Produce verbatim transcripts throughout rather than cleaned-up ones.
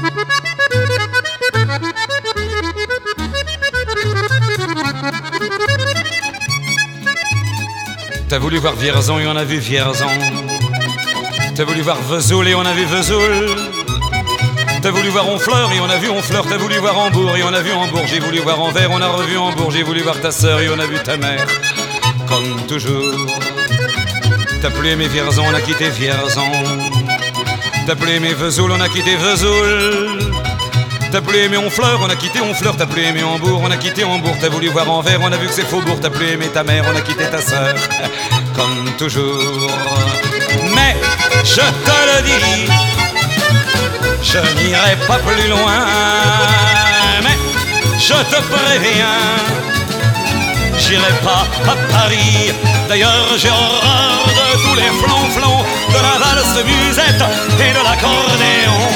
T'as voulu voir Vierzon et on a vu Vierzon. T'as voulu voir Vesoul et on a vu Vesoul. T'as voulu voir Honfleur et on a vu Honfleur. T'as voulu voir Hambourg et on a vu Hambourg. J'ai voulu voir Anvers, on a revu Hambourg. J'ai voulu voir ta sœur et on a vu ta mère. Comme toujours. T'as plus aimé Vierzon, on a quitté Vierzon. T'as plus aimé Vesoul, on a quitté Vesoul. T'as plus aimé Honfleur, on a quitté Honfleur. T'as plus aimé Hambourg, on a quitté Hambourg. T'as voulu voir Anvers, on a vu que c'est Faubourg. T'as plus aimé ta mère, on a quitté ta sœur. Comme toujours. Mais je te le dis, je n'irai pas plus loin. Mais je te préviens, j'irai pas à Paris. D'ailleurs j'ai horreur de tous les flonflons, de la valse musette et de l'accordéon.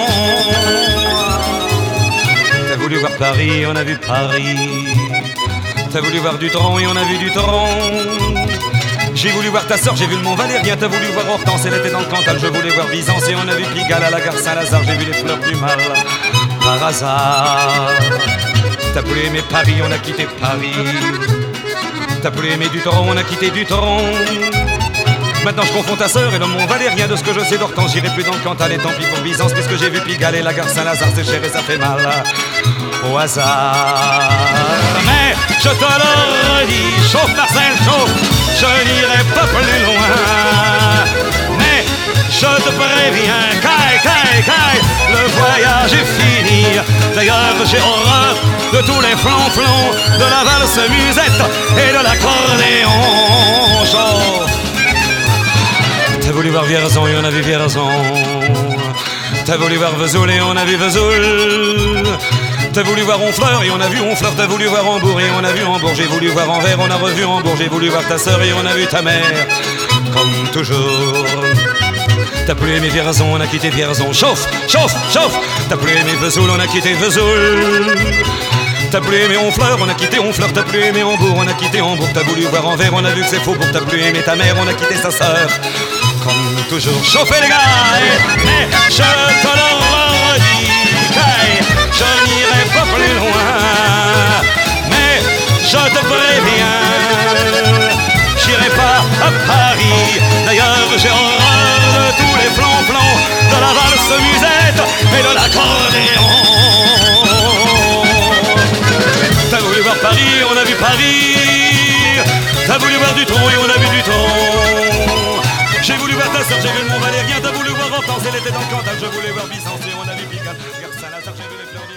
T'as voulu voir Paris, on a vu Paris. T'as voulu voir Dutron et on a vu Dutron. J'ai voulu voir ta sœur, j'ai vu le Mont Valérien. T'as voulu voir Hortense, elle était dans le Cantal. Je voulais voir Byzance et on a vu Pigalle à la gare Saint-Lazare. J'ai vu les fleurs du mal par hasard. T'as plus aimé Paris, on a quitté Paris. T'as plus aimé Dutron, on a quitté Dutron. Maintenant je confonds ta sœur et le Mont Valérien. De ce que je sais d'Hortense, j'irai plus dans le Cantal. Et tant pis pour Byzance, puisque j'ai vu Pigalle et la gare Saint-Lazare. C'est cher et ça fait mal au hasard. Mais je te le redis, chauffe Marcel, chauffe, je n'irai pas plus loin. Mais je te préviens, caille, caille, caille, le voyage est fini. D'ailleurs j'ai horreur de tous les flonflons, de la valse musette et de l'accordéon. Chauffe. T'as voulu voir Vierzon et on a vu Vierzon. T'as voulu voir Vesoul et on a vu Vesoul. T'as voulu voir Honfleur et on a vu Honfleur. T'as voulu voir Hambourg et on a vu Hambourg. J'ai voulu voir Anvers, on a revu Hambourg. J'ai voulu voir ta sœur et on a vu ta mère. Comme toujours. T'as plus aimé Vierzon, on a quitté Vierzon. Chauffe, chauffe, chauffe. T'as plus aimé Vesoul, on a quitté Vesoul. T'as plus aimé Honfleur, on a quitté Honfleur. T'as plus aimé Hambourg, on a quitté Hambourg. T'as voulu voir Anvers, on a vu que c'est Faubourg. T'as plus aimé ta mère, on a quitté sa sœur. Comme toujours. Chauffez les gars, mais je te le redis, je n'irai pas plus loin. Mais je te préviens, j'irai pas à Paris. D'ailleurs j'ai horreur de tous les flonflons, de la valse musette et de l'accordéon. T'as voulu voir Paris, on a vu Paris. T'as voulu voir Dutron et on a vu Dutron. J'ai voulu voir ta sœur, j'ai vu le Mont Valérien. T'as voulu voir Hortense, elle était dans le Cantal. Je voulais voir Byzance et on a vu Pigalle, gare Saint-Lazare, j'ai vu les fleurs.